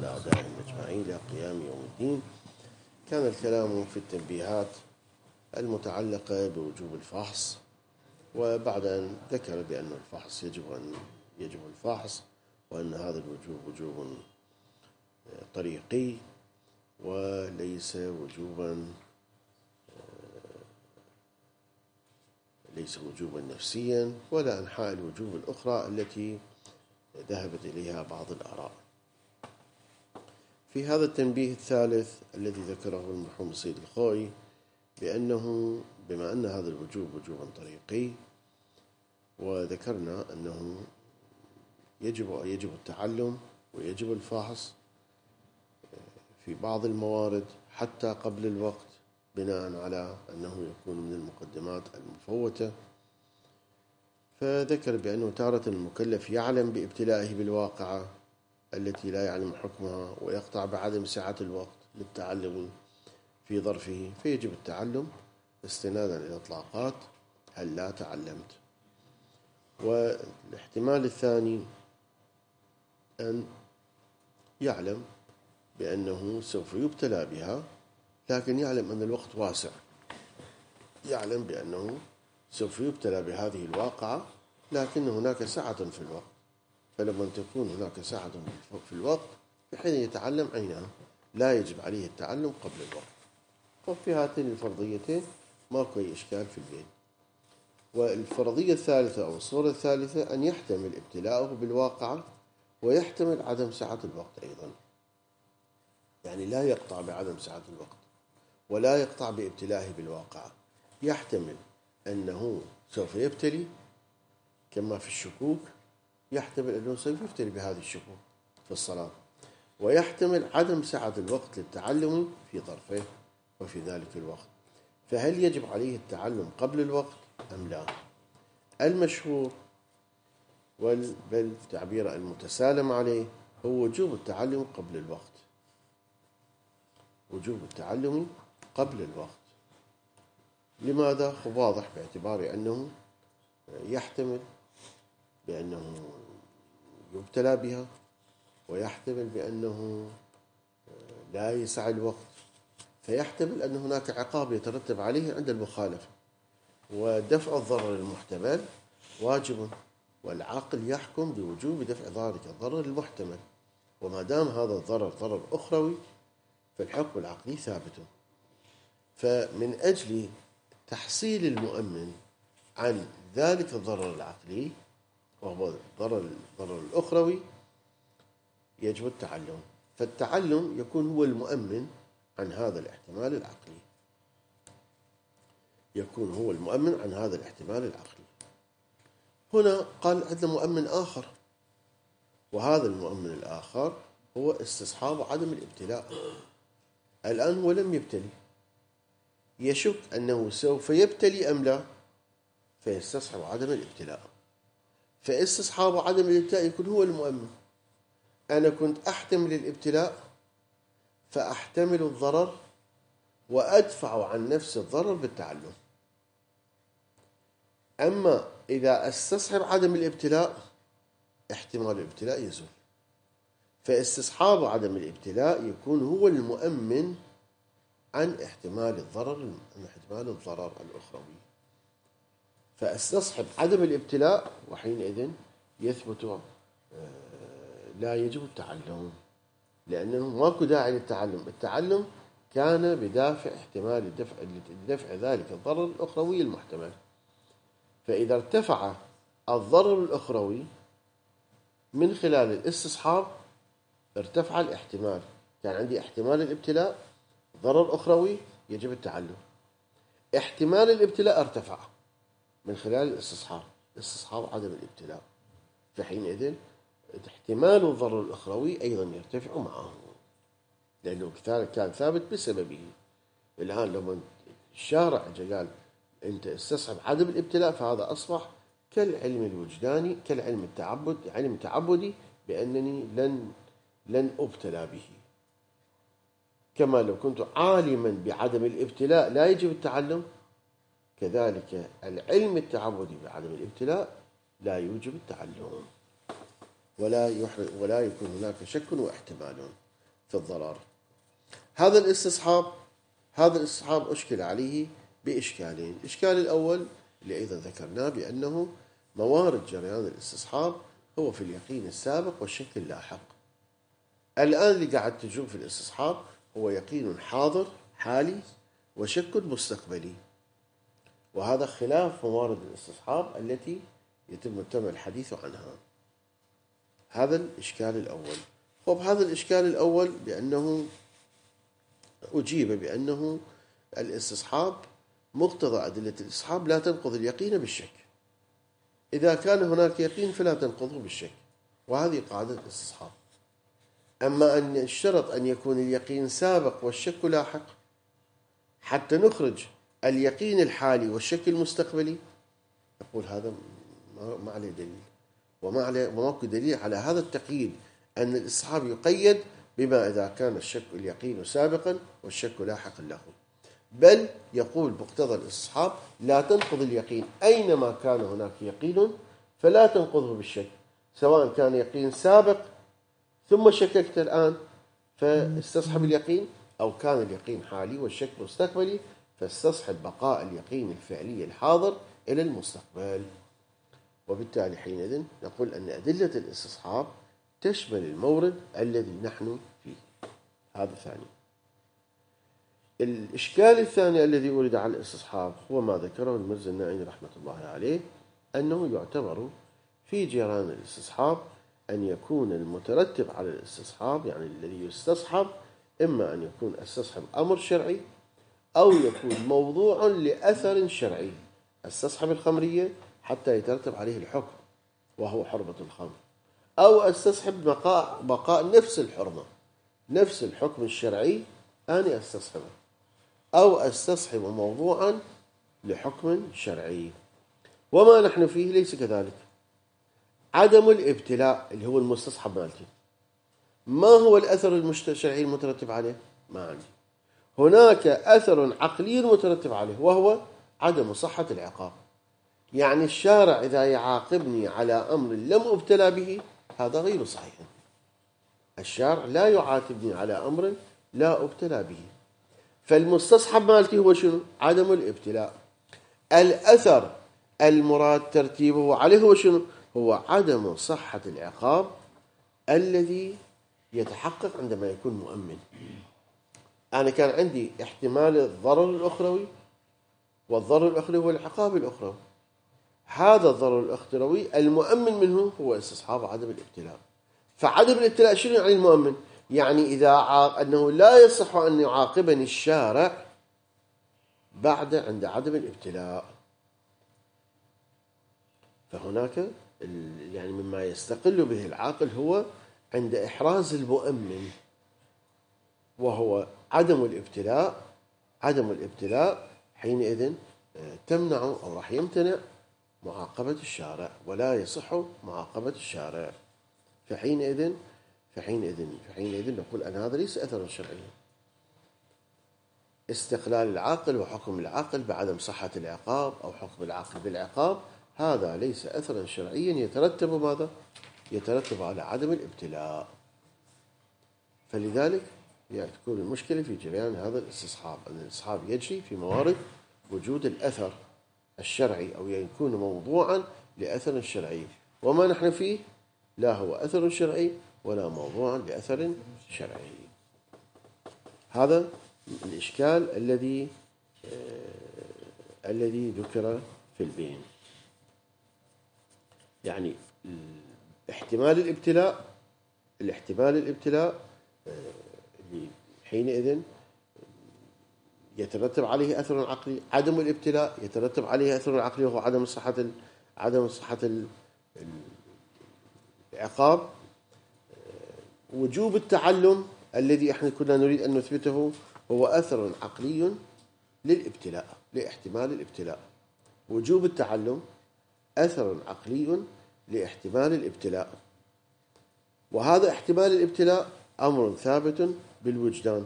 وعلى أعدائهم أجمعين إلى قيام يوم الدين. كان الكلام في التنبيهات المتعلقة بوجوب الفحص، وبعد أن ذكر بأن الفحص يجب الفحص، وأن هذا الوجوب وجوب طريقي وليس وجوبا نفسيا ولا أنحاء الوجوب الأخرى التي ذهبت إليها بعض الآراء. في هذا التنبيه الثالث الذي ذكره المرحوم السيد الخوئي بأنه بما أن هذا الوجوب وجوبا طريقي، وذكرنا أنه يجب التعلم ويجب الفحص في بعض الموارد حتى قبل الوقت، بناء على أنه يكون من المقدمات المفوتة. فذكر بأنه تارة المكلف يعلم بابتلائه بالواقعة التي لا يعلم حكمها ويقطع بعدم سعة الوقت للتعلم في ظرفه، فيجب التعلم استنادا إلى إطلاقات هل لا تعلمت. والاحتمال الثاني أن يعلم بأنه سوف يبتلى بها، لكن يعلم أن الوقت واسع، يعلم بأنه سوف يبتلى بهذه الواقعة لكن هناك سعة في الوقت، فلما تكون هناك سعة في الوقت بحين يتعلم عينها لا يجب عليه التعلم قبل الوقت. وفي هاتين الفرضيتين ماكو أي إشكال في البين. والفرضية الثالثة أو الصورة الثالثة أن يحتمل ابتلاءه بالواقعة ويحتمل عدم سعة الوقت أيضا، يعني لا يقطع بعدم سعة الوقت ولا يقطع بابتلائه بالواقعة، يحتمل أنه سوف يبتلي كما في الشكوك، يحتمل أنه سوف يبتلي بهذه الشكوك في الصلاة، ويحتمل عدم سعة الوقت للتعلم في ظرفه وفي ذلك الوقت. فهل يجب عليه التعلم قبل الوقت أم لا؟ المشهور بل تعبير المتسالم عليه هو وجوب التعلم قبل الوقت، وجوب التعلم قبل الوقت. لماذا؟ واضح باعتبار أنه يحتمل بأنه يبتلى بها، ويحتمل بأنه لا يسع الوقت، فيحتمل أن هناك عقاب يترتب عليه عند المخالفة، ودفع الضرر المحتمل واجب، والعقل يحكم بوجوب دفع ذلك الضرر المحتمل، وما دام هذا الضرر ضرر أخروي فالحكم العقلي ثابت. فمن أجل تحصيل المؤمن عن ذلك الضرر العقلي وهو الضرر الأخروي يجب التعلم، فالتعلم يكون هو المؤمن عن هذا الاحتمال العقلي، يكون هو المؤمن عن هذا الاحتمال العقلي. هنا قال عندنا مؤمن آخر، وهذا المؤمن الآخر هو استصحاب عدم الابتلاء. الآن هو لم يبتلي، يشك أنه سوف يبتلي أم لا، فيستصحب عدم الابتلاء. فاستصحاب عدم الابتلاء يكون هو المؤمن. أنا كنت أحتمل الابتلاء فأحتمل الضرر وأدفع عن نفس الضرر بالتعلم. أما إذا استصحب عدم الابتلاء احتمال الابتلاء يزول، فاستصحاب عدم الابتلاء يكون هو المؤمن عن احتمال الضرر الأخروي. فاستصحب عدم الابتلاء وحينئذ يثبت لا يجب التعلم، لأنه ماكو داعي للتعلم. التعلم كان بدافع احتمال دفع ذلك الضرر الأخروي المحتمل. فإذا ارتفع الضرر الأخروي من خلال الاستصحاب ارتفع الاحتمال، كان عندي احتمال الابتلاء ضرر أخروي يجب التعلم، احتمال الابتلاء ارتفع من خلال استصحاب عدم الابتلاء، فحينئذ احتمال الضرر الأخروي أيضا يرتفع معه، لأنه كان ثابت بسببه. الآن لما الشارع قال أنت استصحب عدم الابتلاء، فهذا أصبح كالعلم الوجداني، كالعلم علم تعبدي بأنني لن أبتلى به. كما لو كنت عالما بعدم الابتلاء لا يجب التعلم، كذلك العلم التعبدي بعدم الابتلاء لا يوجب التعلم، ولا يكون هناك شك واحتمال. في الضرر. هذا الاستصحاب أشكل عليه بإشكالين. الإشكال الأول اللي أيضا ذكرناه بأنه موارد جريان الاستصحاب هو في اليقين السابق والشك اللاحق. الآن اللي قاعد تجوب في الاستصحاب هو يقين حاضر حالي وشك مستقبلي، وهذا خلاف موارد الاستصحاب التي يتم الحديث عنها. هذا الإشكال الأول. هذا الإشكال الأول بأنه أجيب بأنه الاستصحاب مقتضى أدلة الاستصحاب لا تنقض اليقين بالشك. إذا كان هناك يقين فلا تنقضه بالشك، وهذه قاعدة الاستصحاب. أما أن الشرط أن يكون اليقين سابق والشك لاحق حتى نخرج اليقين الحالي والشك المستقبلي، نقول هذا ما عليه دليل، وماكو دليل على هذا التقييد أن الاستصحاب يقيد بما إذا كان اليقين سابقا والشك لاحقا له، بل يقول مقتضى الاستصحاب لا تنقض اليقين أينما كان هناك يقين فلا تنقضه بالشك، سواء كان يقين سابق ثم شككت الآن فاستصحب اليقين، أو كان اليقين حالي والشك مستقبلي فاستصحب بقاء اليقين الفعلي الحاضر إلى المستقبل. وبالتالي حينئذ نقول أن أدلة الاستصحاب تشمل المورد الذي نحن فيه. هذا ثاني. الإشكال الثاني الذي ورد على الاستصحاب هو ما ذكره المرزا النائي رحمة الله عليه، أنه يعتبر في جيران الاستصحاب أن يكون المترتب على الاستصحاب، يعني الذي يستصحب، إما أن يكون استصحب أمر شرعي أو يكون موضوع لأثر شرعي. استصحب الخمرية حتى يترتب عليه الحكم وهو حرمة الخمر، أو استصحب بقاء نفس الحرمة نفس الحكم الشرعي أنا استصحبه، أو استصحب موضوعا لحكم شرعي. وما نحن فيه ليس كذلك. عدم الابتلاء اللي هو المستصحب مالتي، ما هو الأثر الشرعي المترتب عليه؟ ما عندي. هناك أثر عقلي مترتب عليه وهو عدم صحة العقاب. يعني الشارع إذا يعاقبني على أمر لم أبتلى به هذا غير صحيح. الشارع لا يعاتبني على أمر لا أبتلى به. فالمستصحب مالتي هو شنو؟ عدم الابتلاء. الأثر المراد ترتيبه عليه هو شنو؟ هو عدم صحة العقاب الذي يتحقق عندما يكون مؤمن. أنا كان عندي احتمال الضرر الأخروي، والضرر الأخروي هو العقاب الأخروي. هذا الضرر الأخروي المؤمن منه هو استصحاب عدم الابتلاء. فعدم الابتلاء شنو يعني المؤمن؟ يعني إذا أنه لا يصح أن يعاقبني الشارع عند عدم الابتلاء. فهناك يعني مما يستقل به العاقل هو عند إحراز المؤمن، وهو عدم الابتلاء. عدم الابتلاء حينئذ تمنع أو راح يمتنع معاقبة الشارع، ولا يصح معاقبة الشارع. فحينئذ نقول أن هذا ليس أثرا شرعيا. استقلال العاقل وحكم العاقل بعدم صحة العقاب أو حكم العاقل بالعقاب هذا ليس أثرا شرعيا يترتب ماذا؟ يترتب على عدم الابتلاء. فلذلك تكون المشكلة في جريان هذا الاستصحاب، أن الاستصحاب يجري في موارد وجود الأثر الشرعي أو يكون موضوعا لأثر شرعي، وما نحن فيه لا هو أثر شرعي ولا موضوع لأثر شرعي. هذا الإشكال الذي ذكر في البين. يعني الاحتمال الابتلاء حينئذ يترتب عليه أثر عقلي. عدم الابتلاء يترتب عليه أثر عقلي وهو عدم صحة العقاب. وجوب التعلم الذي احنا كنا نريد أن نثبته هو أثر عقلي للابتلاء، لاحتمال الابتلاء. وجوب التعلم أثر عقلي لاحتمال الابتلاء، وهذا احتمال الابتلاء أمر ثابت بالوجدان.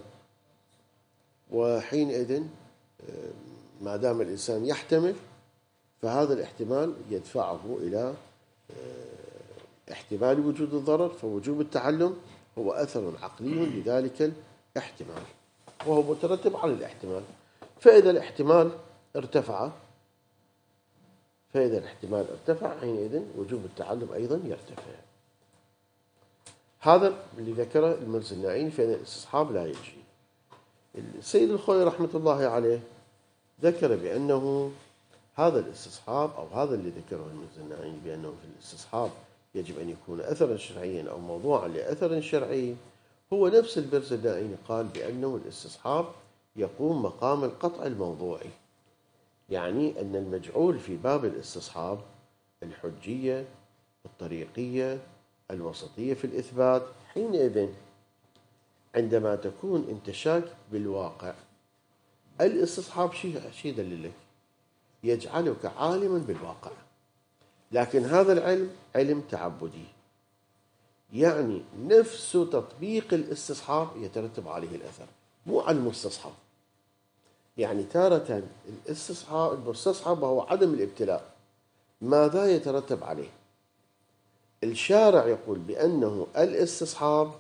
وحينئذ ما دام الإنسان يحتمل فهذا الاحتمال يدفعه إلى احتمال وجود الضرر، فوجوب التعلم هو أثر عقلي لذلك الاحتمال، وهو مترتب على الاحتمال. فإذا الاحتمال ارتفع حينئذ وجوب التعلم أيضا يرتفع. هذا اللي ذكره المرزي الناعيني، فإن الاستصحاب لا يجري. السيد الخوئي رحمة الله عليه ذكر بأنه هذا الاستصحاب، أو هذا اللي ذكره المرزي الناعيني بأنه في الاستصحاب يجب أن يكون أثرا شرعيا أو موضوعا لأثر شرعي، هو نفس المرزي الناعيني قال بأنه الاستصحاب يقوم مقام القطع الموضوعي، يعني أن المجعول في باب الاستصحاب الحجية، الطريقية، الوسطية في الإثبات. حينئذ عندما تكون أنت شاك بالواقع، الاستصحاب شيء يدللك، يجعلك عالما بالواقع. لكن هذا العلم علم تعبدي، يعني نفس تطبيق الاستصحاب يترتب عليه الأثر، مو على المستصحب. يعني تارة المستصحب وهو عدم الابتلاء، ماذا يترتب عليه؟ الشارع يقول بأنه الاستصحاب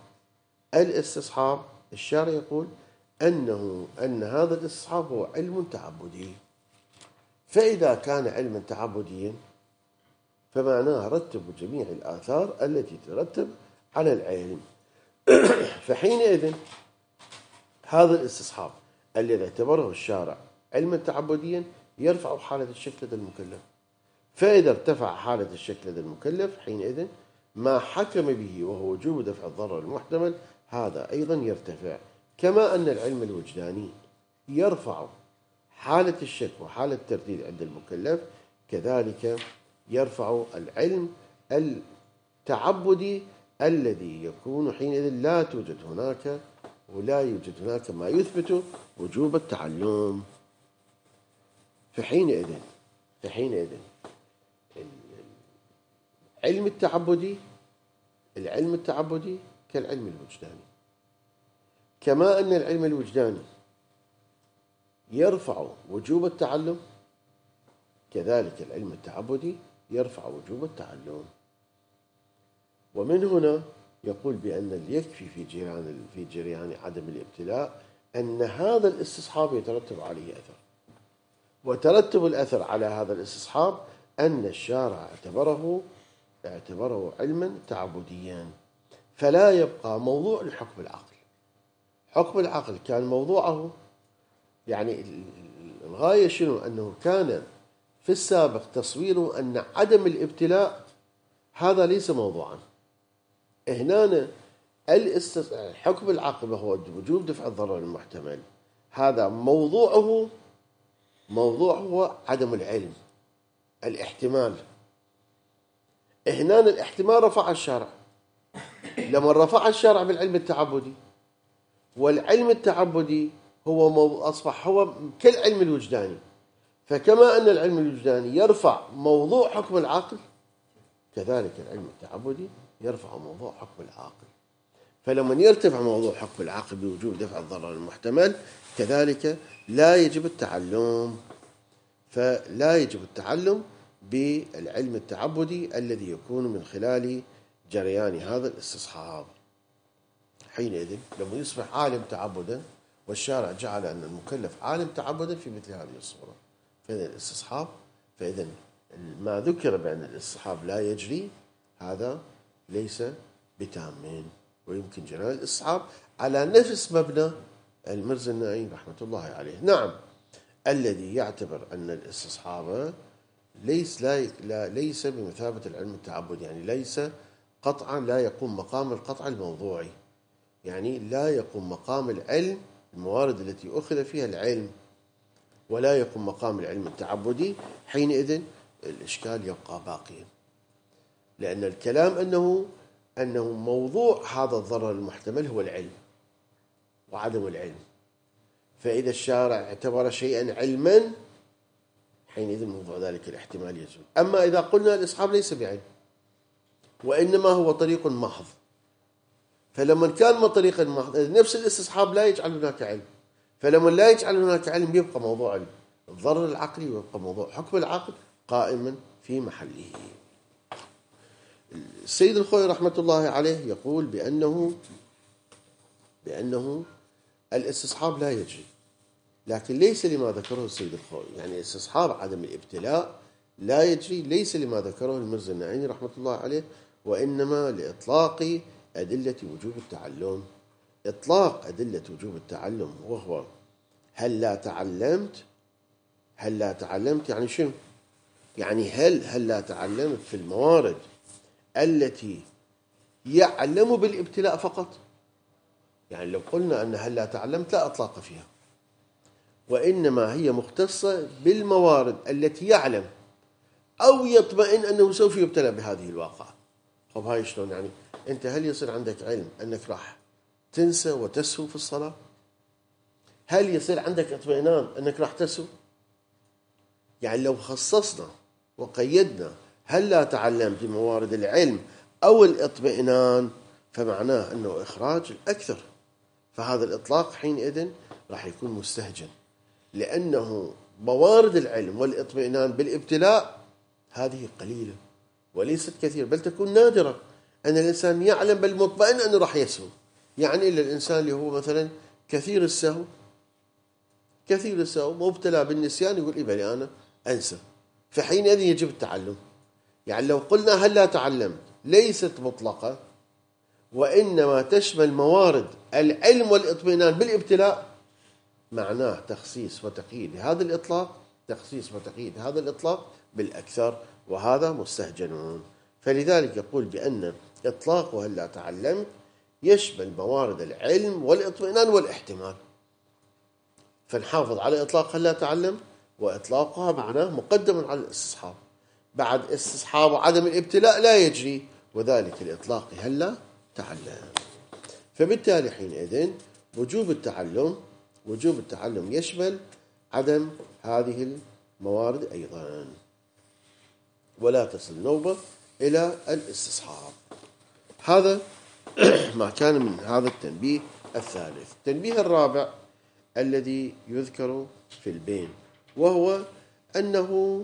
الشارع يقول أن هذا الاستصحاب هو علم تعبدي. فإذا كان علما تعبديا فمعناه رتب جميع الآثار التي ترتب على العلم. فحينئذ هذا الاستصحاب الذي اعتبره الشارع علما تعبديا يرفع حالة الشك لدى المكلف. فإذا ارتفع حالة الشك لدى المكلف حينئذ ما حكم به وهو وجوب دفع الضرر المحتمل هذا أيضا يرتفع. كما أن العلم الوجداني يرفع حالة الشك وحالة الترديد عند المكلف، كذلك يرفع العلم التعبدي الذي يكون حينئذ لا يوجد هناك ما يثبت وجوب التعلم. فحينئذ العلم التعبدي كالعلم الوجداني. كما أن العلم الوجداني يرفع وجوب التعلم، كذلك العلم التعبدي يرفع وجوب التعلم. ومن هنا يقول بأن اللي يكفي في جريان عدم الابتلاء أن هذا الاستصحاب يترتب عليه أثر، وترتب الأثر على هذا الاستصحاب أن الشارع اعتبره علما تعبديا، فلا يبقى موضوع لحكم العقل. حكم العقل كان موضوعه، يعني الغاية شنو؟ أنه كان في السابق تصويره أن عدم الابتلاء هذا ليس موضوعا. هنا حكم العقل وهو وجوب دفع الضرر المحتمل، هذا موضوعه عدم العلم، الاحتمال. هنا الاحتمال رفع الشارع، لما رفع الشارع بالعلم التعبدي، والعلم التعبدي أصبح هو كالعلم الوجداني. فكما أن العلم الوجداني يرفع موضوع حكم العقل، كذلك العلم التعبدي يرفع موضوع حكم العقل. فلما يرتفع موضوع حكم العقل بوجوب دفع الضرر المحتمل، كذلك لا يجب التعلم. فلا يجب التعلم بالعلم التعبدي الذي يكون من خلال جريان هذا الاستصحاب. حينئذ لما يصبح عالم تعبدا، والشارع جعل أن المكلف عالم تعبدا في مثل هذه الصورة، فإذا الاستصحاب، فإذا ما ذكر بأن الاستصحاب لا يجري هذا ليس بتام، ويمكن جريان الاستصحاب على نفس مبنى المرزي الناعيني رحمة الله عليه. نعم، الذي يعتبر أن الاستصحاب ليس بمثابة العلم التعبدي، يعني ليس قطعا، لا يقوم مقام القطع الموضوعي، يعني لا يقوم مقام العلم الموارد التي أخذ فيها العلم، ولا يقوم مقام العلم التعبدي. حينئذ الإشكال يبقى باقيا، لأن الكلام أنه موضوع هذا الضرر المحتمل هو العلم وعدم العلم. فإذا الشارع اعتبر شيئا علما حينئذ موضوع ذلك الاحتمال يزول. أما إذا قلنا الاستصحاب ليس بعلم وإنما هو طريق محض، فلما كان طريق محض نفس الاستصحاب لا يجعل هناك علم، فلما لا يجعل هناك علم يبقى موضوع الضرر العقلي ويبقى موضوع حكم العقل قائما في محله. السيد الخوئي رحمة الله عليه يقول بأنه الاستصحاب لا يجري، لكن ليس لما ذكره السيد الخوئي، يعني استصحاب عدم الابتلاء لا يجري ليس لما ذكره المرزا النعيمي رحمة الله عليه، وإنما لإطلاق أدلة وجوب التعلم. إطلاق أدلة وجوب التعلم وهو هل لا تعلمت يعني شنو؟ يعني هل لا تعلمت في الموارد التي يعلم بالابتلاء فقط؟ يعني لو قلنا أن هل لا تعلمت لا إطلاق فيها، وإنما هي مختصة بالموارد التي يعلم أو يطمئن أنه سوف يبتلى بهذه الواقعة. طب هاي شلون يعني؟ أنت هل يصير عندك علم أنك راح تنسى وتسهو في الصلاة؟ هل يصير عندك اطمئنان أنك راح تسهو؟ يعني لو خصصنا وقيدنا هل لا تعلم بموارد العلم أو الاطمئنان فمعناه أنه إخراج الأكثر، فهذا الإطلاق حينئذ راح يكون مستهجن، لأنه موارد العلم والاطمئنان بالابتلاء هذه قليلة وليست كثير، بل تكون نادرة أن الإنسان يعلم بل مطمئن أنه راح يسهو. يعني إلا الإنسان اللي هو مثلا كثير السهو مبتلى بالنسيان يقول إيه بلي أنا أنسى، فحينئذ يجب التعلم. يعني لو قلنا هل لا تعلمت ليست مطلقة، وإنما تشمل موارد العلم والاطمئنان بالابتلاء، معناه تخصيص وتقييد هذا الإطلاق بالأكثر، وهذا مستهجن. فلذلك يقول بأن إطلاق هل لا تعلمت يشمل موارد العلم والاطمئنان والاحتمال، فنحافظ على إطلاق هل لا تعلم، وإطلاقها معناه مقدم على الاستصحاب. بعد استصحاب وعدم الابتلاء لا يجري، وذلك الإطلاق هل لا تعلم. فبالتالي حينئذ وجوب التعلم يشمل عدم هذه الموارد أيضا، ولا تصل النوبة إلى الاستصحاب. هذا ما كان من هذا التنبيه الثالث. التنبيه الرابع الذي يذكر في البين، وهو أنه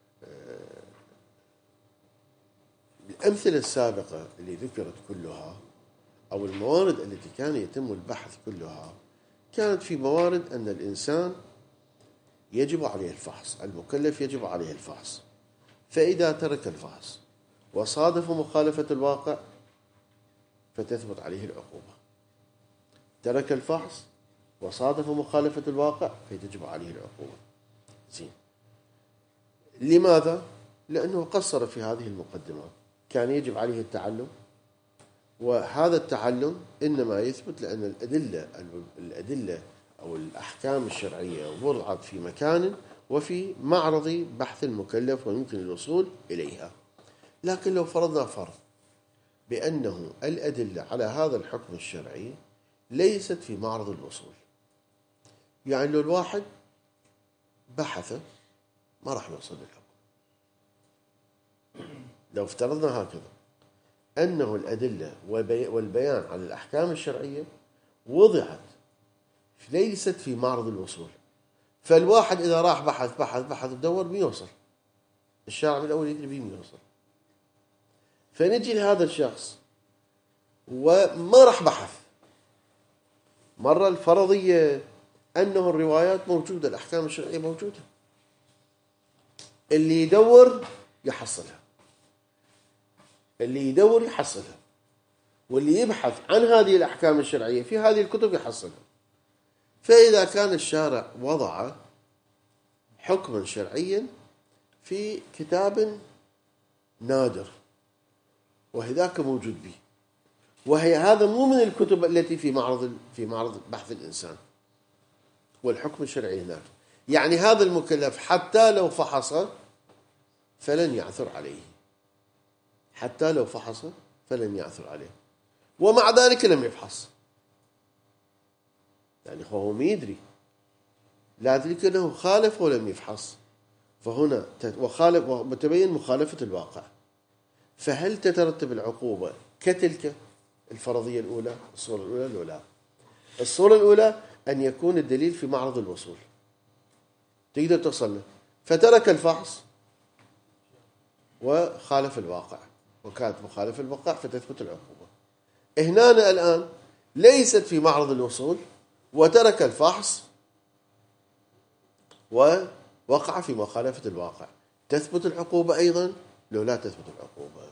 الأمثلة السابقة اللي ذكرت كلها أو الموارد التي كان يتم البحث كلها كانت في موارد أن الإنسان يجب عليه الفحص، المكلف يجب عليه الفحص، فإذا ترك الفحص وصادف مخالفة الواقع فتثبت عليه العقوبة. ترك الفحص وصادف مخالفة الواقع فتجب عليه العقوبة. زين، لماذا؟ لأنه قصر في هذه المقدمات. كان يجب عليه التعلم، وهذا التعلم إنما يثبت لأن الأدلة أو الأحكام الشرعية وضعت في مكان وفي معرض بحث المكلف ويمكن الوصول إليها. لكن لو فرضنا فرض بأنه الأدلة على هذا الحكم الشرعي ليست في معرض الوصول، يعني لو الواحد بحث ما راح يوصل للحكم. لو افترضنا هكذا أنه الأدلة والبيان على الأحكام الشرعية وضعت ليست في معرض الوصول، فالواحد إذا راح بحث ودور بيوصل، الشارع من الأول يدري بيوصل. فنجي لهذا الشخص وما راح بحث، مرة الفرضية أنه الروايات موجودة، الأحكام الشرعية موجودة، اللي يدور يحصلها، واللي يبحث عن هذه الأحكام الشرعية في هذه الكتب يحصلها. فإذا كان الشارع وضع حكما شرعيا في كتاب نادر وهذاك موجود به، هذا مو من الكتب التي في معرض بحث الإنسان والحكم الشرعي هناك، يعني هذا المكلف حتى لو فحص فلن يعثر عليه، ومع ذلك لم يفحص، يعني هو ما يدري، لا ذلك أنه خالف ولم يفحص، فهنا وتبين مخالفة الواقع. فهل تترتب العقوبة كتلك الفرضية الأولى، الصورة الأولى الأولى؟ الصورة الأولى أن يكون الدليل في معرض الوصول تقدر توصل له، فترك الفحص وخالف الواقع وكانت مخالفة للواقع فتثبت العقوبة. هنا الآن ليست في معرض الوصول وترك الفحص ووقع في مخالفة الواقع، تثبت العقوبة أيضا لو لا تثبت العقوبة.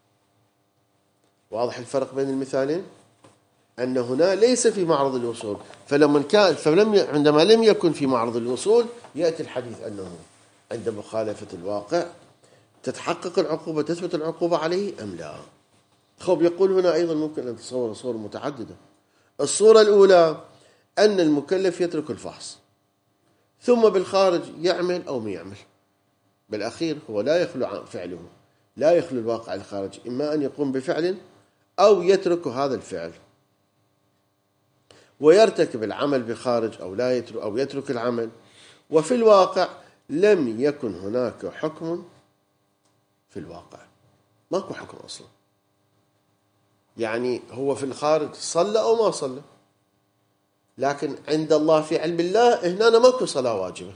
واضح الفرق بين المثالين؟ أن هنا ليس في معرض الوصول، عندما لم يكن في معرض الوصول يأتي الحديث أنه عند مخالفة الواقع تتحقق العقوبة، تثبت العقوبة عليه أم لا. خب يقول هنا أيضا ممكن أن تصور صور متعددة. الصورة الأولى أن المكلف يترك الفحص ثم بالخارج يعمل أو ما يعمل، بالأخير هو لا يخلو فعله، لا يخلو الواقع الخارجي، إما أن يقوم بفعل أو يترك هذا الفعل ويرتكب العمل بخارج أو يترك العمل، وفي الواقع لم يكن هناك حكم في الواقع، ماكو حكم أصلا. يعني هو في الخارج صلى أو ما صلى، لكن عند الله في علم الله هنا ماكو صلاة واجبة.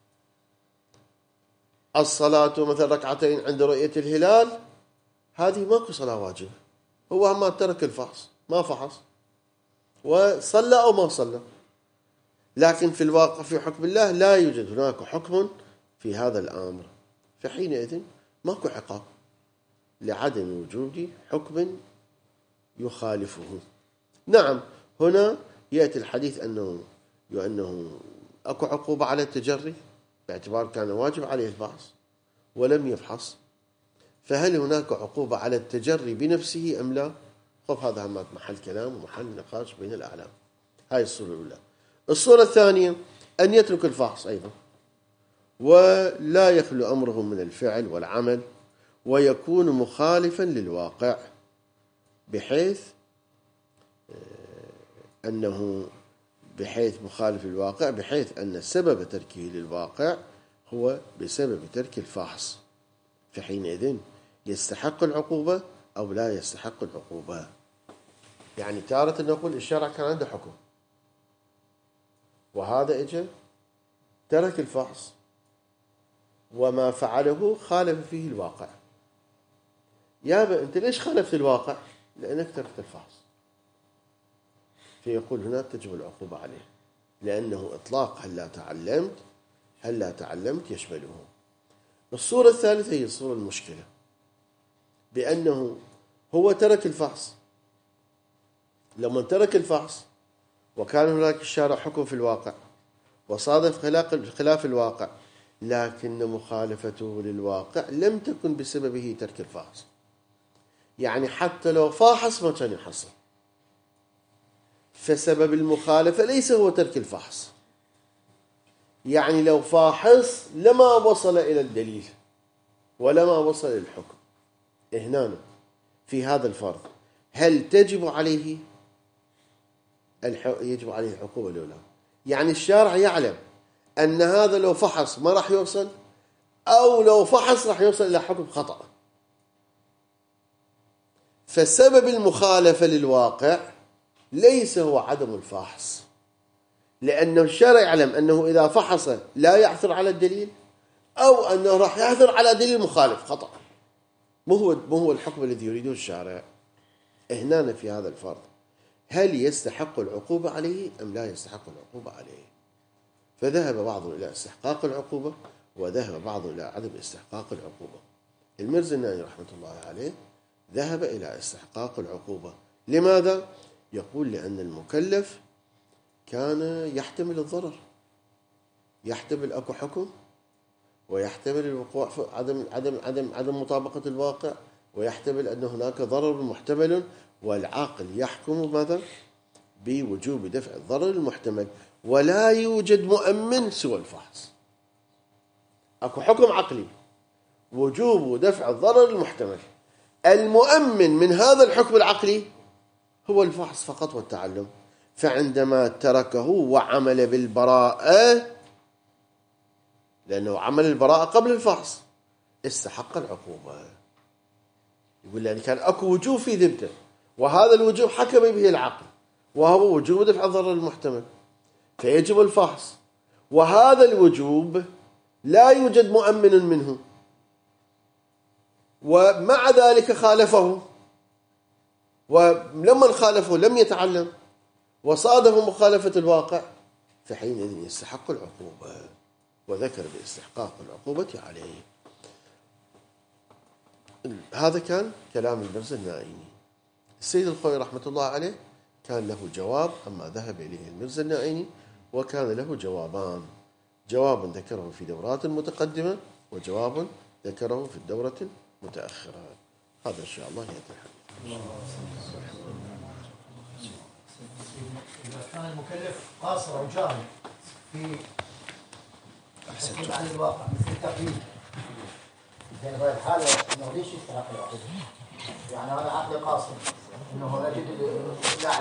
الصلاة مثلا ركعتين عند رؤية الهلال هذه ماكو صلاة واجبة، هو ما ترك الفحص، ما فحص وصلى أو ما صلى، لكن في الواقع في حكم الله لا يوجد هناك حكم في هذا الأمر، فحينئذ ماكو عقاب لعدم وجود حكم يخالفه. نعم هنا يأتي الحديث أنه أكو عقوبة على التجري باعتبار كان واجب عليه الفحص ولم يفحص، فهل هناك عقوبة على التجري بنفسه أم لا؟ خب هذا محل كلام ومحل نقاش بين الأعلام. هاي الصورة الأولى. الصورة الثانية أن يترك الفحص أيضا ولا يخلو أمره من الفعل والعمل ويكون مخالفا للواقع، بحيث مخالف للواقع بحيث أن سبب تركه للواقع هو بسبب ترك الفحص، فحينئذ يستحق العقوبة أو لا يستحق العقوبة. يعني تارة نقول الشرع كان عنده حكم وهذا اجى ترك الفحص وما فعله خالف فيه الواقع. يابا أنت ليش خالفت الواقع؟ لأنك تركت الفحص، فيقول هنا تجب العقوبة عليه، لأنه إطلاق هل لا تعلمت يشمله. الصورة الثالثة هي الصورة المشكلة، بأنه هو ترك الفحص. لما ترك الفحص وكان هناك الشارع حكم في الواقع وصادف خلاف الواقع، لكن مخالفته للواقع لم تكن بسببه ترك الفحص. يعني حتى لو فاحص ما كان يحصل، فسبب المخالفة ليس هو ترك الفحص. يعني لو فاحص لما وصل إلى الدليل ولما وصل إلى الحكم. هنا في هذا الفرض هل تجب عليه العقوبة لو لا؟ يعني الشارع يعلم أن هذا لو فحص ما راح يوصل، أو لو فحص راح يوصل إلى حكم خطأ، فسبب المخالفة للواقع ليس هو عدم الفحص، لأن الشارع يعلم أنه إذا فحص لا يعثر على الدليل، أو أنه راح يعثر على دليل مخالف خطأ. مو هو الحكم الذي يريده الشارع. هنا في هذا الفرض هل يستحق العقوبة عليه أم لا يستحق العقوبة عليه؟ فذهب بعضهم إلى استحقاق العقوبة وذهب بعضهم إلى عدم استحقاق العقوبة. المرزناني رحمة الله عليه ذهب إلى استحقاق العقوبة. لماذا؟ يقول لأن المكلف كان يحتمل الضرر، يحتمل أكو حكم، ويحتمل الوقوع في عدم مطابقة الواقع، ويحتمل أن هناك ضرر محتمل، والعاقل يحكم ماذا؟ بوجوب دفع الضرر المحتمل، ولا يوجد مؤمن سوى الفحص. أكو حكم عقلي وجوب دفع الضرر المحتمل، المؤمن من هذا الحكم العقلي هو الفحص فقط والتعلم. فعندما تركه وعمل بالبراءة، لأنه عمل البراءة قبل الفحص، استحق العقوبة. يقول لأن كان أكو وجوب في ذمته، وهذا الوجوب حكم به العقل وهو وجوب دفع الضرر المحتمل، فيجب الفحص، وهذا الوجوب لا يوجد مؤمن منه، ومع ذلك خالفه، ولما خالفه لم يتعلم وصادف مخالفة الواقع، فحينئذ يستحق العقوبة، وذكر باستحقاق العقوبة عليه. هذا كان كلام المرزا النائيني. السيد الخوئي رحمة الله عليه كان له جواب عما ذهب إليه المرزا النائيني، وكان له جوابان: جواب ذكره في دورات متقدمة، وجواب ذكره في الدورة المتأخرة. هذا إن شاء الله يتحدث. إذا كان المكلف قاصر أو جاهل في التكليف عن الواقع مثل التقييد، في هذه الحالة أنه ليش يستحق العقوبة؟ يعني هذا عقل قاصر، أنه نجد